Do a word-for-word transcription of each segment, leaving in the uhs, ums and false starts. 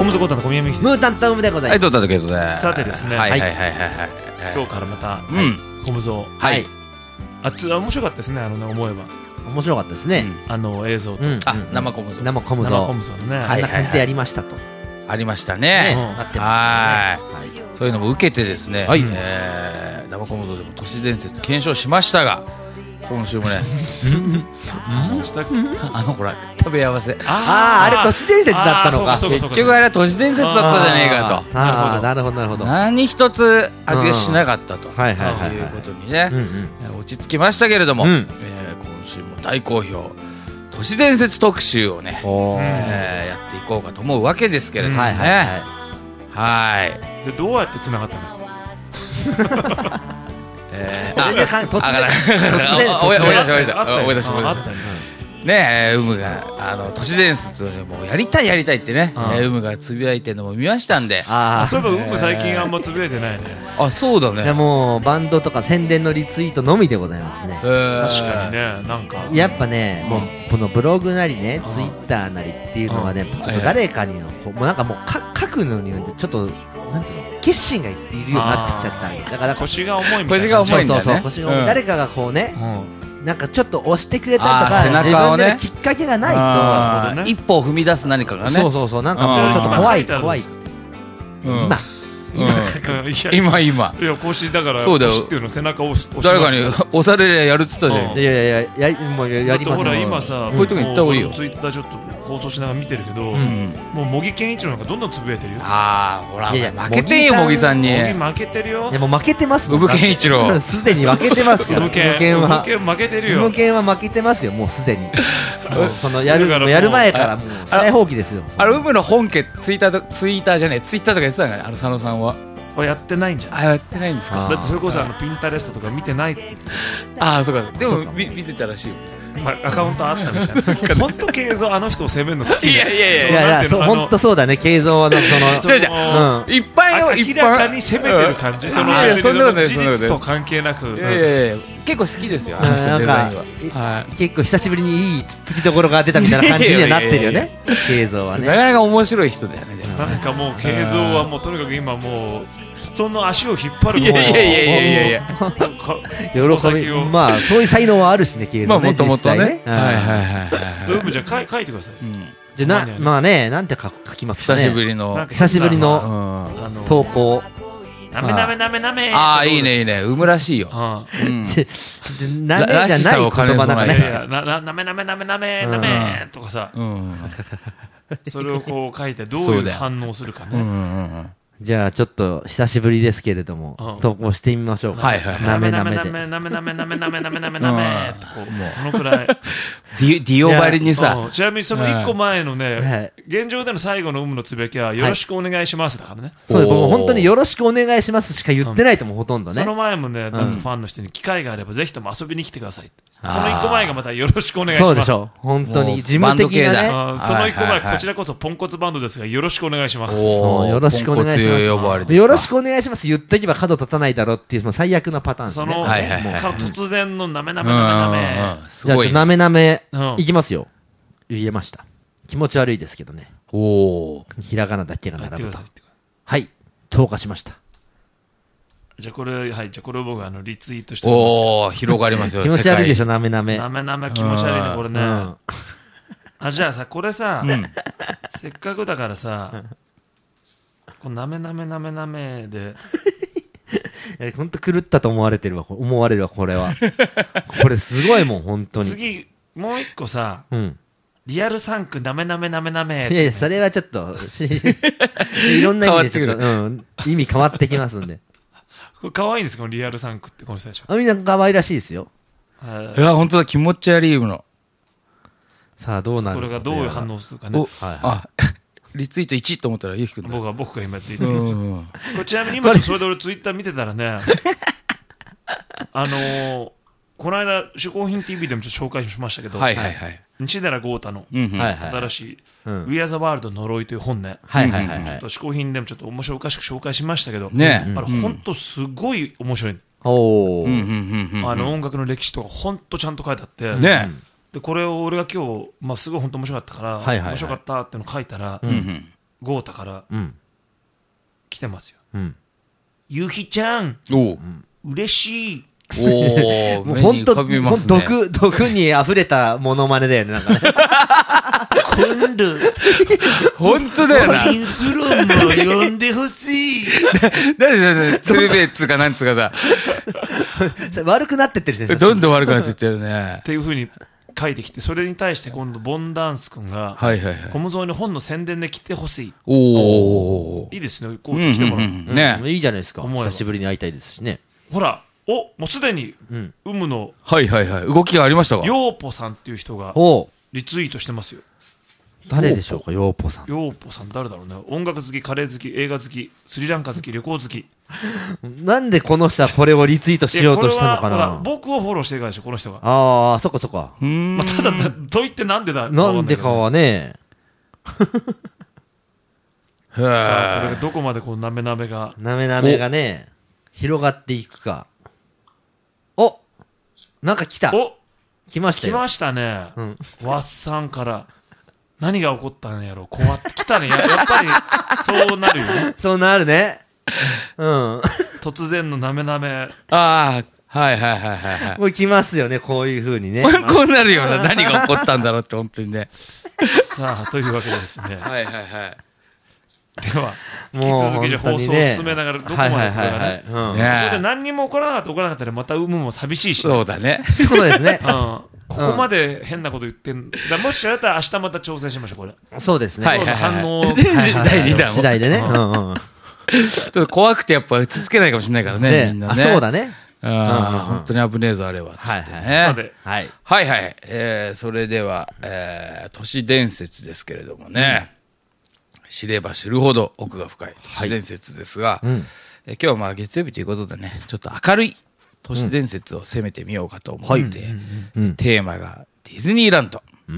小室コータの小宮美樹です。 ムータントムでございます。 はい、どうぞですね。 さてですね、 はいはいはいはいはい。 今日からまた、 うん、 小室を、 はい。 あつ面白かったですね、あのね、思えば面白かったですね。 あの映像と、 あ、生小室、 生小室、 生小室のね、 あんな感じでやりましたと。 ありましたね。 なってますね。 はい。そういうのも受けてですね、生小室でも都市伝説検証しましたが、今週もね、あのあのほら食べ合わせ、 ああ、あれ都市伝説だったのか。 結局あれは都市伝説だったじゃねえかと。 ああ、なるほどなるほど。 何一つ味がしなかったということにね、落ち着きましたけれども、今週も大好評都市伝説特集をね、やっていこうかと思うわけですけれどもね。はい。 で、どうやって繋がったの？ えー、あ、突然思い出し思い出し思い出し思い出しねえ、ウムがあの都市伝説をねもうやりたいやりたいってね、ウムがつぶやいてるのも見ましたんで、 あ、そういえばウム最近あんまつぶやいてないね。 あ、そうだね。 いや、もうバンドとか宣伝のリツイートのみでございますね。 確かにね、なんかやっぱね、もうこのブログなりね、ツイッターなりっていうのはね、ちょっと誰かにのもうなんかもう書くのにちょっとなんていうの、決心がいるようになってきちゃったんで、だから腰が重いみたいな。 腰が重いんだよね。 そうそう、腰が重い。誰かがこうね、なんかちょっと押してくれたりとか、 背中をね、 自分できっかけがないと一歩を踏み出す何かがね。 そうそうそう、なんかちょっと怖い怖い。今今今いや、腰だから腰っていうの背中を押します。 誰かに押されりゃやるっつったじゃん。 いやいやいや、やもうやります。 ほら今さ、 こういうとこに行った方がいいよ。 ツイッターちょっと放送しながら見てるけど、もう茂木健一郎なんかどんどんつぶやいてるよ。 ああ、ほら負けてんよ茂木さんに。 茂木負けてるよ。 いや、もう負けてますもん。 ウム健一郎すでに負けてますから。 ウム健は負けてるよ。 ウム健は負けてますよ、もうすでに。そのやるやる前からもう試合放棄ですよ。 あれウムの本家ツイッターツイッターじゃねえツイッターとか言ってたんだね、あの佐野さんは。 やってないんじゃん。 あ、やってないんですか。 だってそれこそあのピンタレストとか見てない。 ああ、そうか。でも見てたらしいよ。 まあアカウントあったみたいな。本当慶三あの人を責めるの好き。 いやいやいやいやいや、本当そうだね、慶三はのその。 じゃいっぱい明らかに責めてる感じ。その事実と関係なく。 いやいや結構好きですよ。あの人デザインは。結構久しぶりにいいつっつきどころが出たみたいな感じにはなってるよね。慶三はね。 なかなか面白い人だよね。 なんかもう慶三はもうとにかく今もう。人の足を引っ張る。 いやいやいやいやいやいや。 喜び、まあそういう才能はあるしね、慶三ね。 もともとね。はいはいはいはい。じゃあ書いてください。 じゃな、まあね、なんて書きますかね。 久しぶりの久しぶりの投稿。 なめなめなめなめ。 ああ、いいねいいね、産むらしいよ。 なめじゃない言葉なんかね。 なめなめなめなめなめとかさ。それをこう書いてどういう反応するかね。 じゃあちょっと久しぶりですけれども、投稿してみましょうか。 はいはい。 なめなめなめなめなめなめなめなめなめなめってこう、もうこのくらい。 ディオバリにさ。 ちなみにその一個前のね、現状での最後の有無のつぶやきはよろしくお願いしますだからね。 そう、もう本当によろしくお願いしますしか言ってないともほとんどね。 その前もね、なんかファンの人に機会があればぜひとも遊びに来てください。その一個前がまたよろしくお願いします。 そうでしょ。本当に事務的なね。 その一個前こちらこそポンコツバンドですがよろしくお願いします。 よろしくお願いします。よろしくお願いします。言っておけば角立たないだろうっていうその最悪なパターンですね。 その突然のなめなめなめなめ。 じゃあなめなめいきますよ。言えました。気持ち悪いですけどね。 おお。 ひらがなだけが並ぶと。はい。投下しました。 じゃあこれ、はい、じゃあこれを僕あのリツイートしておきます。 おお、広がりますよ。 気持ち悪いでしょ、なめなめ。 なめなめ気持ち悪いね、これね。あ、じゃあさ、これさ、せっかくだからさ、このなめなめなめなめで。 本当狂ったと思われてるわ、思われるわ、これは。これすごいもん、本当に。 次、もう一個さ、 うん。 リアルサンクなめなめなめなめ。 いやいや、それはちょっと、いろんな意味でちょっと、うん、意味変わってきますんで。 これ可愛いんですか、このリアルサンクってこの最初。 あ、みんな可愛らしいですよ。 いや、本当だ、気持ち悪いの。 さあ、どうなるこれがどういう反応するかね。 あ、リツイートいちと思ったら、ゆうきくんだ。 僕が、僕が今リツイート。これちなみに今、それで俺ツイッター見てたらね、あのー、この間、嗜好品 ティーブイ でもちょっと紹介しましたけど、 はいはいはい。 西寺豪太の新しい We Are the World 呪いという本ね。 はいはいはい。 ちょっと嗜好品でもちょっと面白おかしく紹介しましたけど、 ね、 あれ本当すごい面白い。 おー。あの音楽の歴史とか本当ちゃんと書いてあって、 ね。でこれを俺が今日、まあすごい本当面白かったから、面白かったっていうのを書いたら、 豪太からうん来てますよ。 うんゆひちゃん、 おう嬉しい。 おお、 もう本当、 目に浮かびますね。 毒、毒に溢れたモノマネだよね、なんかね。 今度、 本当だよな。 インスロンも呼んでほしい。 だって、鶴瓶っつうかなんつうかさ、悪くなってってる人さ、どんどん悪くなっていってるね。 っていうふうに書いてきて、それに対して今度、ボンダンス君が、 はいはいはい。 コムゾーに本の宣伝で来てほしい。 おお。 いいですね、こう来てもらう。 ね。 いいじゃないですか。久しぶりに会いたいですしね。 ほら、お、もうすでに、有無の、 はいはいはい。動きがありましたか。 ヨーポさんっていう人が、リツイートしてますよ。 誰でしょうか、ヨーポさん。 ヨーポさん誰だろうね。音楽好き、カレー好き、映画好き、スリランカ好き、旅行好き。 なんでこの人はこれをリツイートしようとしたのかな。 僕をフォローしてるからでしょ、この人が。 ああ、そっかそっか。 まあ、ただ、と言ってなんでだなんでかはね。 さあ、これがどこまでこう、なめなめが。 なめなめがね、広がっていくか。おなんか来た。 お来ましたよ。 来ましたね。うん。ワッサンから。何が起こったんやろう怖って来たね。や, やっぱり、そうなるよね。 そうなるね。うん。 突然のなめなめ。 ああ、はいはいはいはい。 もう来ますよね、こういう風にね。 こうなるような、何が起こったんだろうって、本当にね。 さあ、というわけでですね。 はいはいはい。 では、引き続きじゃ放送を進めながら、どこまでこれがね。ここで何にも起こらなかった起こらなかったら、また有無も寂しいし。 そうだね。 そうですね。 うん。ここまで変なこと言ってんだ。もしやったら明日また調整しましょう、これ。 そうですね。 はいはいはい。 反応だいにだん。 次第でね。うんうん。 ちょっと怖くてやっぱ落ち着けないかもしれないからね、みんなね。 そうだね。 ああ、本当に危ねえぞ、あれは。 はいはい。 はい。はいはい。えー、それでは、えー、都市伝説ですけれどもね。知れば知るほど奥が深い都市伝説ですが、今日はまあ月曜日ということでね、ちょっと明るい都市伝説を攻めてみようかと思って、テーマがディズニーランド。うん。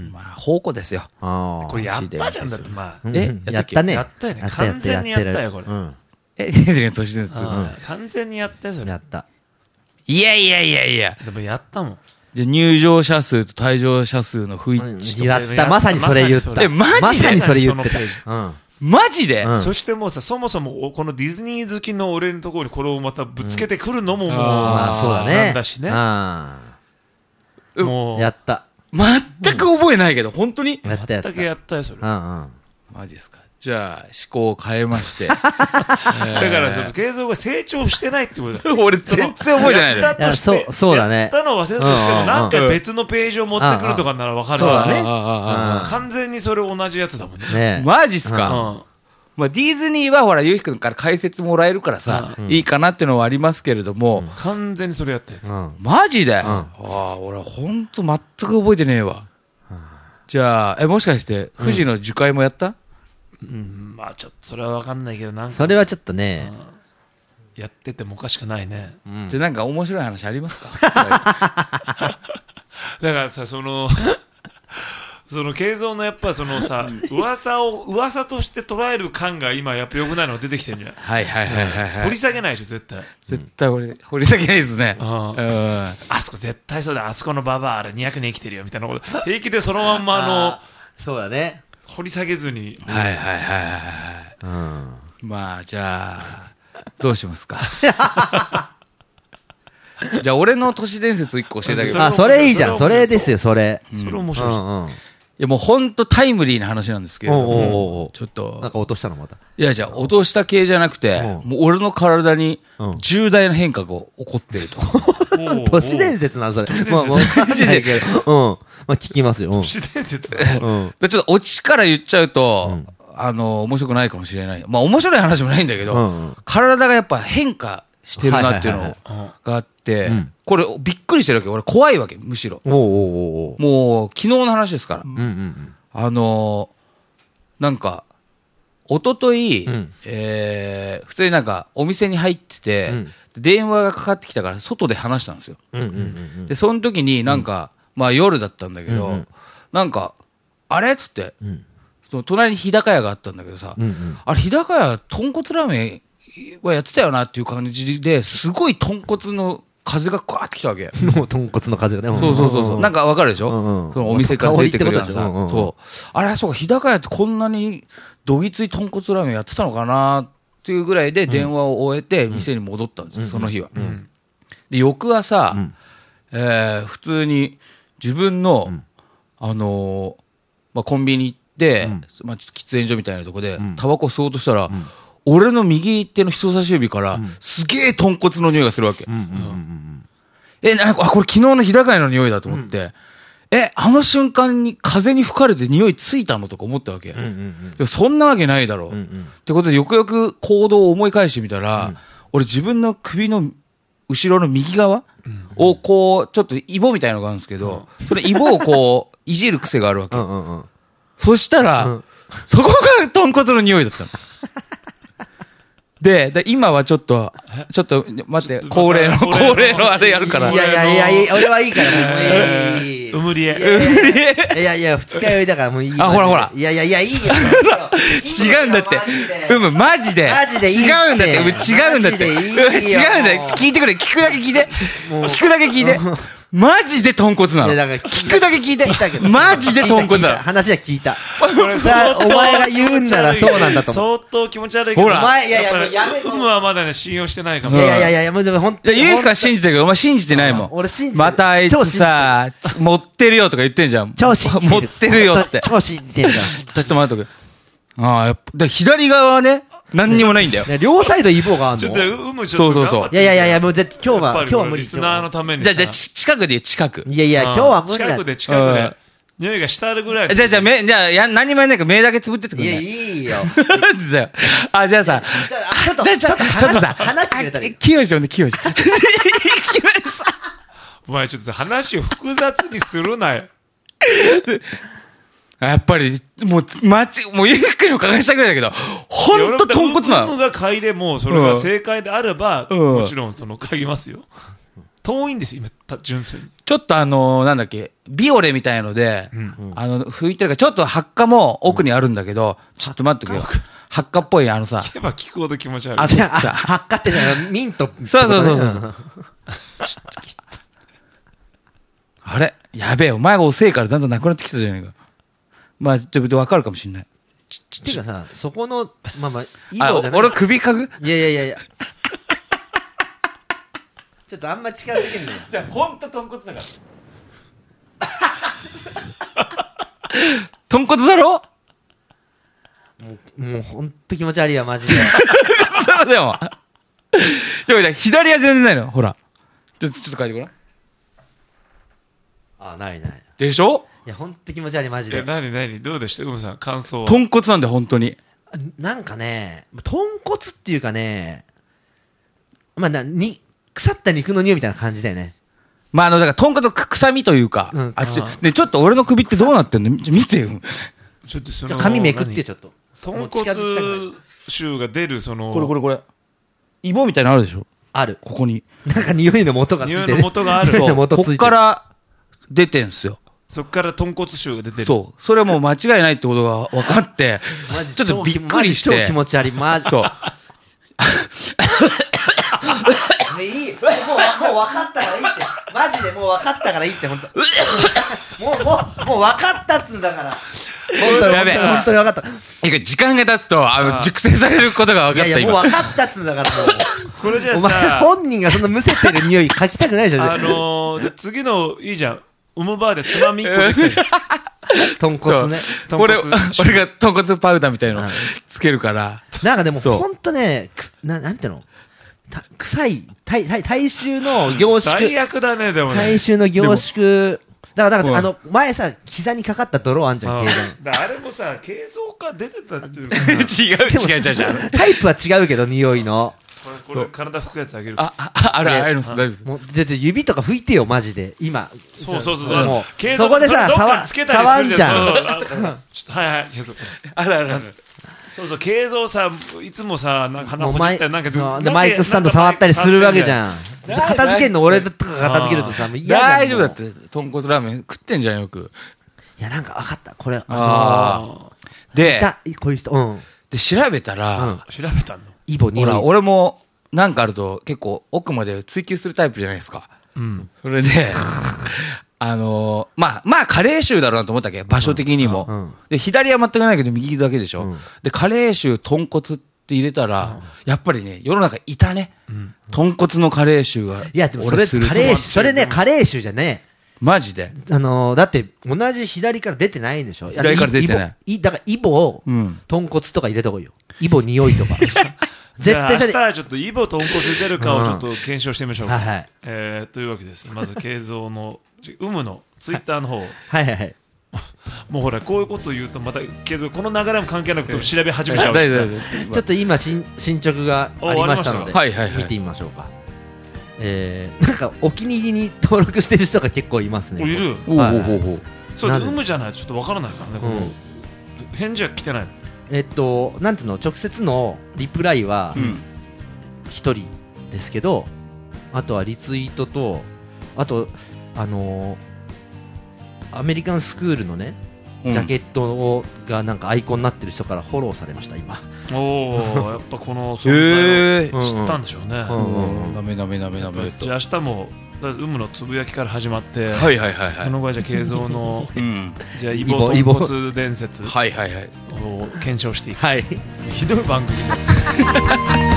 まあ、宝庫ですよ。 これやったじゃんだって、まあ。 え、やったね。 やったよね。完全にやったよ、これ。 え、ディズニーの都市伝説。 完全にやったよ、それ。 やった。 いやいやいやいや。 でもやったもん。 じゃ入場者数と退場者数の不一致と。 やった。まさにそれ言った。 え、マジでまさにそれ言ってた。 マジで、 うん、そしてもうさ、そもそもこのディズニー好きの俺のところにこれをまたぶつけてくるのももう、 まあそうだね。 なんだしね。 もう、やった。 全く覚えないけど、本当にやったやった。 全くやったよ、それ。うんうん。 マジですか。じゃあ、思考を変えまして。 だからその、慶三が成長してないってことだよ。 俺全然覚えてないんだよ。そう、そうだね。 やったの忘れたとしても、なんか別のページを持ってくるとかならわかるわ。 そうだね。 完全にそれ同じやつだもんね。 ねマジっすか。まあ、ディズニーはほら、ゆうひくんから解説もらえるからさ、いいかなっていうのはありますけれども。 完全にそれやったやつ。 マジでああ、俺ほんと全く覚えてねえわ。じゃあ、え、もしかして、富士の樹海もやったうん、まあちょっとそれは分かんないけど、なんかそれはちょっとね、 やっててもおかしくないね。 じゃあなんか面白い話ありますか？ だからさ、そのその慶三のやっぱそのさ、噂を噂として捉える感が今やっぱ良くないのが出てきてるんじゃない？ はいはいはいはい。 掘り下げないでしょ絶対。 絶対掘り掘り下げないですね。 あそこ絶対そうだ、あそこのババアあれにひゃくねん生きてるよみたいなこと平気でそのまんまあのそうだね。 掘り下げずに。 はいはいはいはい。うん。まあじゃあどうしますか。じゃあ俺の都市伝説一個教えてあげる。 あ、それいいじゃん。それですよ、それ。 それ面白いじゃん。 いやもうほんとタイムリーな話なんですけれども、ちょっと。 なんか落としたのまた。 いやじゃあ落とした系じゃなくて、もう俺の体に重大な変化が起こってると。 都市伝説なのそれ。 まあマジでけど。うん。まあ聞きますよ。 都市伝説だ。 ちょっとオチから言っちゃうと、あの、面白くないかもしれない。まあ面白い話もないんだけど、体がやっぱ変化してるなっていうのがあって、これびっくりしてるわけ。俺怖いわけ、むしろ。もう昨日の話ですから。あの、なんか、一昨日、えー、普通になんかお店に入ってて、電話がかかってきたから外で話したんですよ。で、その時になんか、まあ夜だったんだけど、なんか、あれっつって、その隣に日高屋があったんだけどさ、あれ日高屋豚骨ラーメンはやってたよなっていう感じで、すごい豚骨の風がガーってきたわけ。 もう豚骨の風がね。 そうそうそうそう。なんかわかるでしょ、そのお店から出てくるやつさ。そう。あれ、そうか、日高屋ってこんなにどぎつい豚骨ラーメンやってたのかなっていうぐらいで電話を終えて店に戻ったんですよ、その日は。で、翌朝、えー、普通に自分の、あのー、まあ、コンビニ行って、まあ、喫煙所みたいなとこで、タバコ吸おうとしたら、俺の右手の人差し指から、すげえ豚骨の匂いがするわけ。え、なんか、あ、これ昨日の日高屋の匂いだと思って、うん、え、あの瞬間に風に吹かれて匂いついたのとか思ったわけ。うんうんうん、でもそんなわけないだろう。うんうん、ってことでよくよく行動を思い返してみたら、うん、俺自分の首の後ろの右側をこう、ちょっとイボみたいなのがあるんですけど、うん、それイボをこう、いじる癖があるわけ。うんうんうん、そしたら、うん、そこが豚骨の匂いだったの。で、で今はちょっと、ちょっと、待って、恒例の、恒例のあれやるから。 いやいやいや、俺はいいから、もういい。 うむりえ。 うむりえ。いやいや、二日酔いだからもういい。 あ、ほらほら。 いやいやいや、いいよ。 違うんだって。うむ、マジで。 マジでいい。 違うんだって。違うんだって。違うんだよ。聞いてくれ。聞くだけ聞いて。聞くだけ聞いて。マジで豚骨なの。聞くだけ聞いて。マジで豚骨なの。 話は聞いた。お前が言うんならそうなんだと思う。 相当気持ち悪いけど。 ほら。お前、いやいや、もうやめろ。 うむはまだね、信用してないかも。 いやいやいやいや、もうでも本当に。 ゆうか信じてるけど、お前信じてないもん。 俺信じてる。 またあいつさ、持ってるよとか言ってんじゃん。 超信じてる。 持ってるよって。 超信じてる。ちょっと待っとく。ああ、やっぱ、左側はね、何にもないんだよ。 両サイドイボがあるの。 ちょっと、うむちょっと。そうそうそう。 いやいやいや、もう絶対今日は、今日は無理。 リスナーのために。 じゃあ、じゃあ、近くで言う、近く。 いやいや、今日は無理だ。 近くで、近くで。匂いがしたるぐらい。 じゃあ、じゃあ、目、じゃあ、や、何もやんないから目だけつぶってってくれ。 いや、いいよ。 なんでだよ。あ、じゃあさ。 ちょっと、ちょっと、ちょっとさ、話してくれたらいい。 清よね、清よ。清さ。 お前ちょっと話を複雑にするなよ。 やっぱり、もう、まち、もう、ゆっくりお伺いしたぐらいだけど、ほんと豚骨なの。 うむが嗅いでも、それが正解であれば、うん、もちろん、その、嗅ぎますよ。遠いんですよ、今、純粋に。 ちょっとあのー、なんだっけ、ビオレみたいので、うん、あの、拭いてるから、ちょっと発火も奥にあるんだけど、うん、ちょっと待ってくれよ。発火っぽい、あのさ。 聞けば聞くほど気持ち悪い。 あ、じゃあ、発火ってミント。 そうそうそうそう。あれやべえ、お前が遅いからだんだんなくなってきたじゃないか。まあ、ちょっとわかるかもしんない。 ていうかさ、そこの、まあまあ、いいのじゃない。俺首かぐいやいやいやいや。ちょっとあんま近づけんねよ。 じゃあ、ほんと豚骨だから。豚骨だろもう、もうほんと気持ち悪いわ、マジで。 そうでも。でも、左は全然ないの。ほら。ちょっと、ちょっと書いてごらん。 あ、ないない。 でしょいや、ほんと気持ち悪い、マジで。 え、なになにどうでしたうむさん、感想は。 豚骨なんだよ、ほんとに。 なんかね、豚骨っていうかね、まあ、な、に、腐った肉の匂いみたいな感じだよね。 まあ、あの、だから、豚骨の臭みというか、うん、あちね、ちょっと俺の首ってどうなってんの見てよ。 ちょっとその、 髪めくってちょっと。 豚骨臭が出る、その、 これこれこれ。イボみたいなのあるでしょある。 ここに。 なんか匂いの元がついてる。 匂いの元がある。 そう。こっから出てんすよ。 そっから豚骨臭が出てる。 そう。それはもう間違いないってことが分かって、ちょっとびっくりして。 超気持ち悪い。マジ。 そう。 いい。もう、もう分かったからいいって。マジでもう分かったからいいって、ほんと。もう、もう、もう分かったっつうんだから。本当に、やべえ。本当に分かった。 時間が経つと、あの、熟成されることが分かった。 いやいや、もう分かったっつうんだから、もう。 これじゃあさ、 お前、本人がそんなむせてる匂い嗅ぎたくないでしょ、 あのー、じゃ次の、いいじゃん。ウムバーでつまみ一個できてる。 豚骨ね。 これ、俺が豚骨パウダーみたいなのつけるから。 なんかでも、ほんとね、な、なんていうの臭い、体、体臭の凝縮。 最悪だね、でもね。 体臭の凝縮。だから、だから、あの、前さ、膝にかかった泥あんじゃん、経済。あれもさ、珪藻化出てたっていうか。 違う、違う、違う、違う。 タイプは違うけど、匂いの。 これ、体拭くやつあげる。 あ、あ、ある、あるんです、大丈夫です。 もう、じゃ、じゃ、指とか拭いてよ、マジで。今。 そうそうそう。もう、そこでさ、触、触んじゃん。 ちょっと、はいはい、珪藻。 あるあるある。 そうそう、珪藻さ、いつもさ、なんか鼻ほじったりなんかずっと。 で、マイクスタンド触ったりするわけじゃん。片付けんの俺とか片付けるとさ、もう嫌だ。 大丈夫だって、豚骨ラーメン食ってんじゃん、よく。 いや、なんか分かった。これ、 ああ。で、 こういう人、うん。 で、調べたら、 調べたのイボに。 ほら、俺も、なんかあると結構奥まで追求するタイプじゃないですか。うん。それで、 あのー、まあ、まあ、カレー臭だろうなと思ったっけ、場所的にも。うんうん、で、左は全くないけど、右だけでしょ。うん、で、カレー臭、豚骨って入れたら、うん、やっぱりね、世の中いたね。うん、豚骨のカレー臭が。 いや、でもそれ、カレー、それね、カレー臭じゃねえ。 マジであのー、だって、同じ左から出てないんでしょ。 左から出てない。 いだから、イボを、うん、豚骨とか入れた方がいいよ。イボ匂いとか。 絶対それ。明日はちょっとイボ豚骨出るかをちょっと検証してみましょうか。うん、はいはい。えー、というわけです。まず、慶三の、有無のツイッターの方。はいはいはい。 もうほら、こういうこと言うと、また、慶三、この流れも関係なく調べ始めちゃうし。 ちょっと今、進捗がありましたので、 はいはいはい、 見てみましょうか。えー、なんか、お気に入りに登録してる人が結構いますね。 いる。 おはいはい、それ、有無じゃないとちょっとわからないからね、この、うん、返事は来てないの。 えっと、なんていうの、直接のリプライはひとりですけど、あとはリツイートと、あと、あのー、アメリカンスクールのね、ジャケットをがなんかアイコンになってる人からフォローされました、今。 おお、やっぱこの存在を知ったんでしょうね。 なめなめなめなめと。 じゃあ明日も有無のつぶやきから始まって、 はいはいはいはい、 その後はじゃあ慶三の、うん、じゃあイボ豚骨伝説を検証していく、 はい、 ひどい番組